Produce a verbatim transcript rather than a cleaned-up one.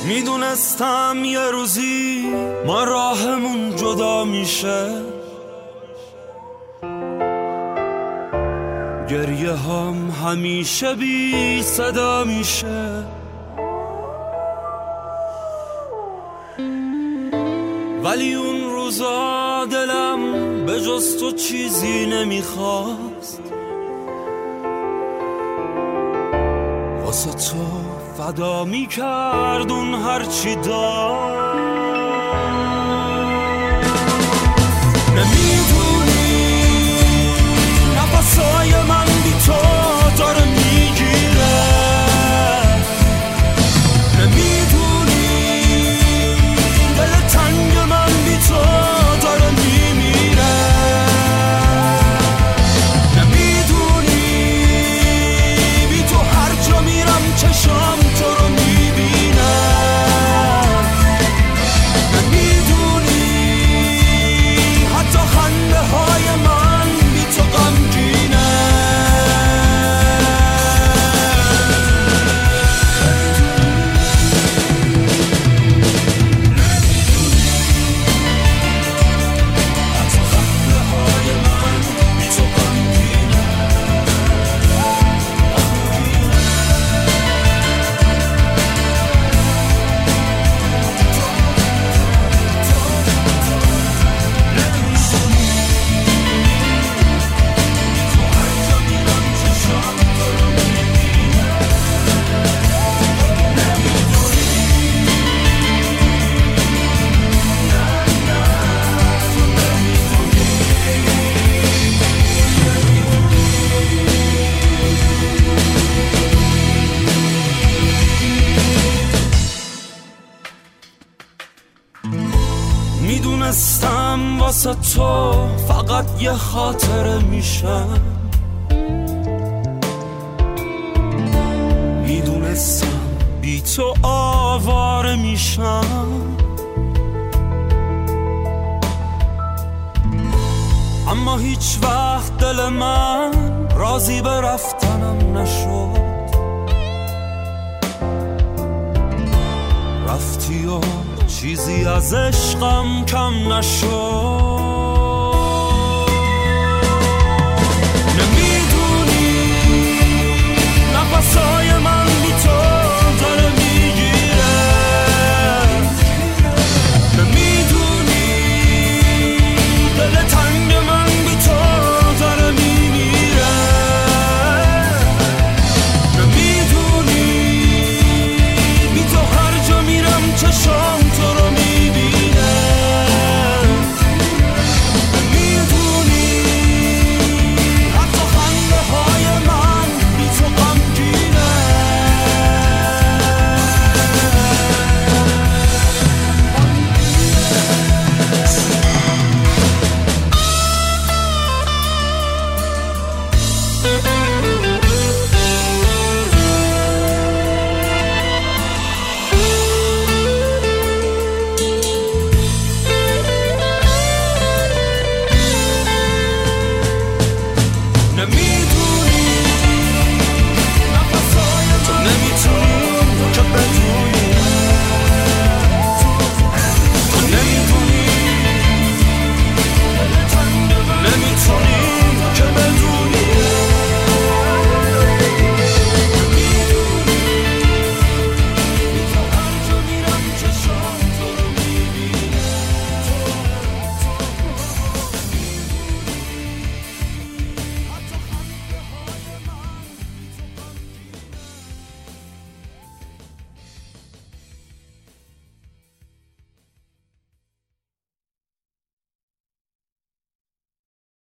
میدونستم یه روزی ما راهمون جدا میشه، گریه هم همیشه بی صدا میشه، ولی اون روزا دلم به جز تو چیزی نمیخواست، واسه تو فدا میکرد اون هرچی داشت. نمیدونی نفسای من بی تو داره میگیره، نمیدونی دل تنگ من بی تو داره میمیره، نمیدونی بی تو هر جا میرم چشام تو رو میبینه، نمیدونی حتی خنده های من بی تو غمگینه. میدونستم واسه تو فقط یه خاطره میشم، میدونستم بی تو آواره میشم، اما هیچ وقت دل من راضی به رفتنم نشد، رفتی و چیزی از عشقم کم نشد. نمیدونی نفسای من بی تو داره میگیره، نمیدونی دل تنگ من بی تو داره میمیره، نمیدونی بی تو هر جا میرم چشام تو رو میبینه، میدونی حتی خنده های من بی تو غمگینه. نمیدونی